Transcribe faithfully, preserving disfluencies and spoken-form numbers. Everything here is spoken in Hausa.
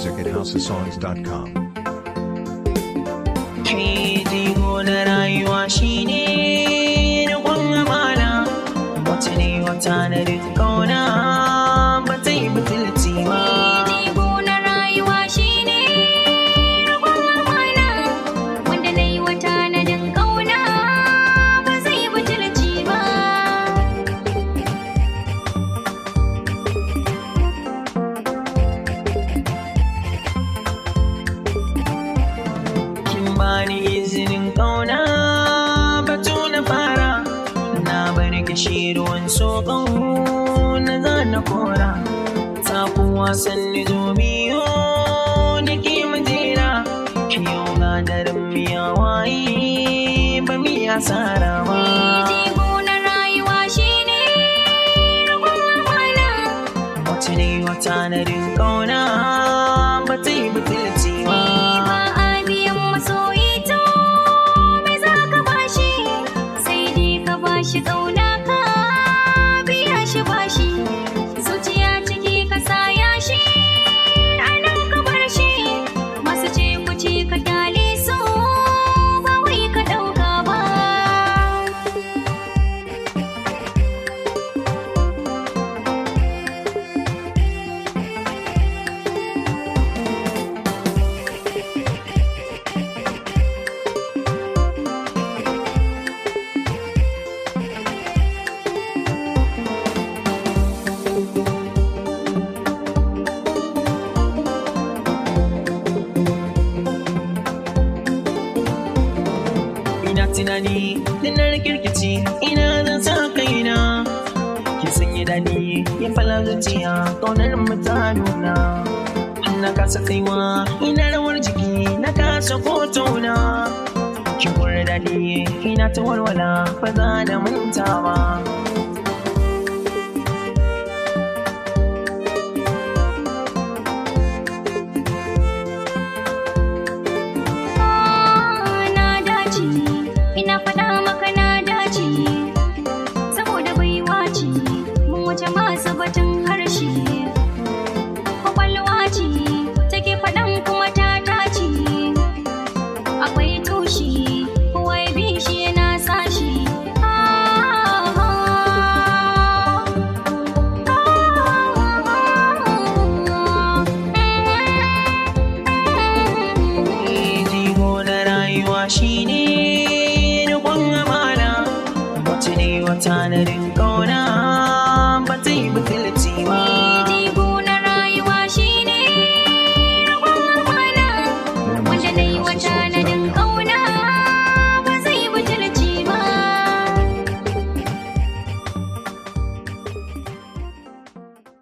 music at house of songs dot com. Jigo na rayuwa shine riƙon amana, wata ne wata na duk kauna ba ta yi butulci ba. Jigo na rayuwa shine riƙon amana, wanda na yi wata na duk kauna ba zai butulci ba. Bani izinin kauna batu na fara, na bar kishi ruwan soko na zana kora, taku wasan ni zobiyo da ke majera, yau ga daren miya waye ba mi asara ba. Jigo na rayuwa shine riƙon amana, Wata ne wata na din kauna ba ta yi butulci ba. ba a biyan masoyi to me za ka bashi, sai dai ka bashi ƙauna ka biya shi bashi, zuciya ciki ka saya shi a nan ka bar shi, masu ce ku ce ka kyale su ba wai ka ɗauka ba. Ina tunani da na kirkici ina zan sa kaina, ki sanya dani ya fala zuciya ƙaunar mu ta nuna, na kasa kaiwa ina rawar jiki na kasa kotona, ki kura dani ina ta walwala ba za da manta ba.